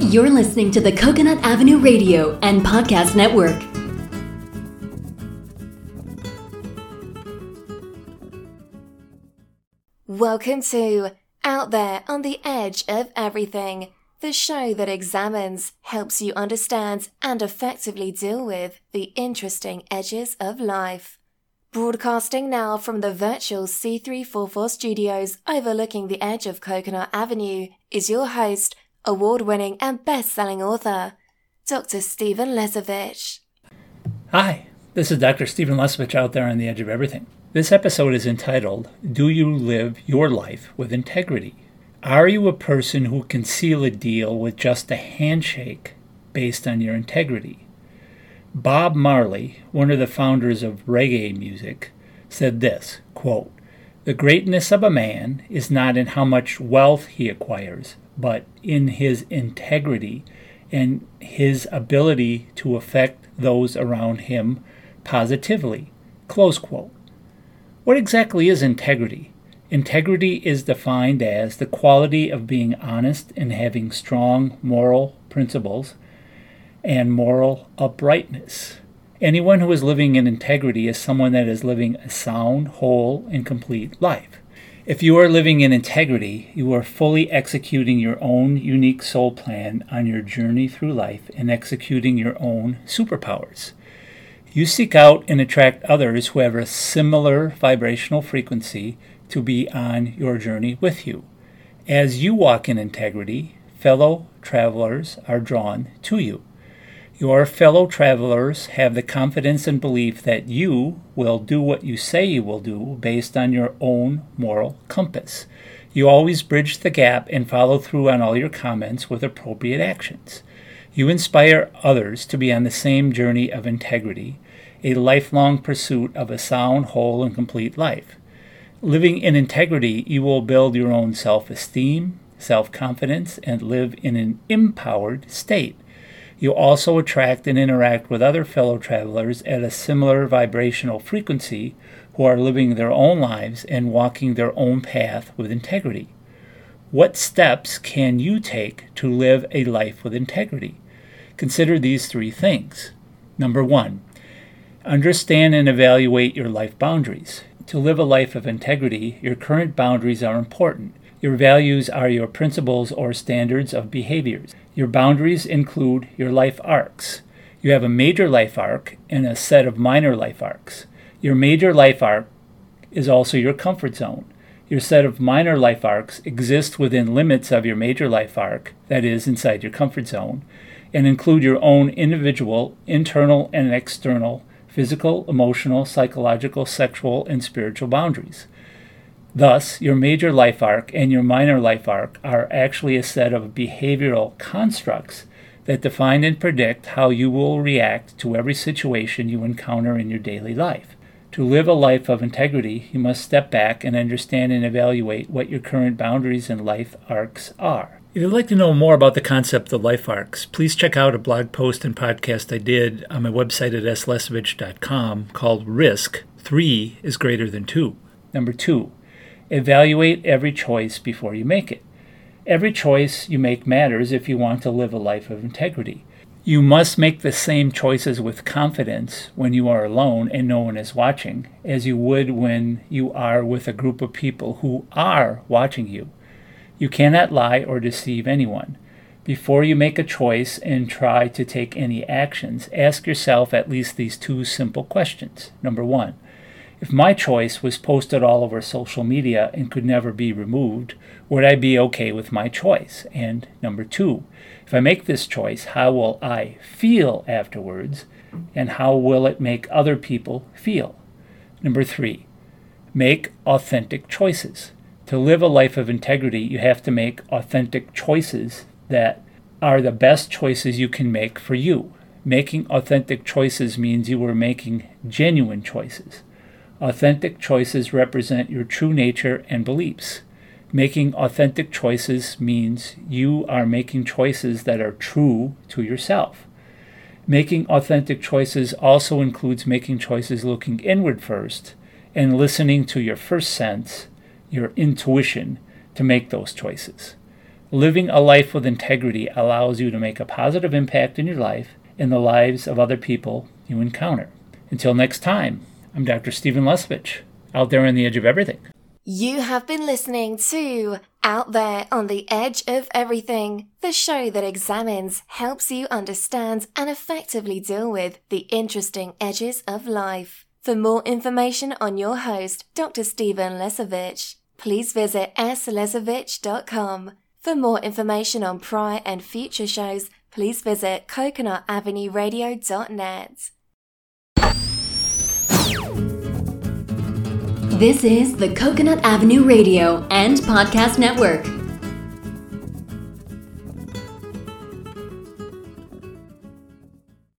You're listening to the Coconut Avenue Radio and Podcast Network. Welcome to Out There on the Edge of Everything, the show that examines, helps you understand, and effectively deal with the interesting edges of life. Broadcasting now from the virtual C344 studios overlooking the edge of Coconut Avenue is your host, award-winning and best-selling author, Dr. Stephen Lesovich. Hi, this is Dr. Stephen Lesovich out there on the edge of everything. This episode is entitled, Do You Live Your Life with Integrity? Are you a person who can seal a deal with just a handshake based on your integrity? Bob Marley, one of the founders of reggae music, said this, quote, "The greatness of a man is not in how much wealth he acquires, but in his integrity and his ability to affect those around him positively." Close quote. What exactly is integrity? Integrity is defined as the quality of being honest and having strong moral principles and moral uprightness. Anyone who is living in integrity is someone that is living a sound, whole, and complete life. If you are living in integrity, you are fully executing your own unique soul plan on your journey through life and executing your own superpowers. You seek out and attract others who have a similar vibrational frequency to be on your journey with you. As you walk in integrity, fellow travelers are drawn to you. Your fellow travelers have the confidence and belief that you will do what you say you will do based on your own moral compass. You always bridge the gap and follow through on all your comments with appropriate actions. You inspire others to be on the same journey of integrity, a lifelong pursuit of a sound, whole, and complete life. Living in integrity, you will build your own self-esteem, self-confidence, and live in an empowered state. You also attract and interact with other fellow travelers at a similar vibrational frequency who are living their own lives and walking their own path with integrity. What steps can you take to live a life with integrity? Consider these three things. Number one, understand and evaluate your life boundaries. To live a life of integrity, your current boundaries are important. Your values are your principles or standards of behaviors. Your boundaries include your life arcs. You have a major life arc and a set of minor life arcs. Your major life arc is also your comfort zone. Your set of minor life arcs exist within limits of your major life arc, that is, inside your comfort zone, and include your own individual, internal and external, physical, emotional, psychological, sexual, and spiritual boundaries. Thus, your major life arc and your minor life arc are actually a set of behavioral constructs that define and predict how you will react to every situation you encounter in your daily life. To live a life of integrity, you must step back and understand and evaluate what your current boundaries and life arcs are. If you'd like to know more about the concept of life arcs, please check out a blog post and podcast I did on my website at slesovich.com called Risk 3 is Greater Than 2. Number 2. Evaluate every choice before you make it. Every choice you make matters if you want to live a life of integrity. You must make the same choices with confidence when you are alone and no one is watching, as you would when you are with a group of people who are watching you. You cannot lie or deceive anyone. Before you make a choice and try to take any actions, ask yourself at least these two simple questions. Number 1. If my choice was posted all over social media and could never be removed, would I be okay with my choice? And number 2, if I make this choice, how will I feel afterwards? And how will it make other people feel? Number 3, make authentic choices. To live a life of integrity, you have to make authentic choices that are the best choices you can make for you. Making authentic choices means you are making genuine choices. Authentic choices represent your true nature and beliefs. Making authentic choices means you are making choices that are true to yourself. Making authentic choices also includes making choices looking inward first and listening to your first sense, your intuition, to make those choices. Living a life with integrity allows you to make a positive impact in your life and the lives of other people you encounter. Until next time, I'm Dr. Stephen Lesvich, out there on the edge of everything. You have been listening to Out There on the Edge of Everything, the show that examines, helps you understand, and effectively deal with the interesting edges of life. For more information on your host, Dr. Stephen Lesavich, please visit slesavich.com. For more information on prior and future shows, please visit CoconutAvenueRadio.net. This is the Coconut Avenue Radio and Podcast Network.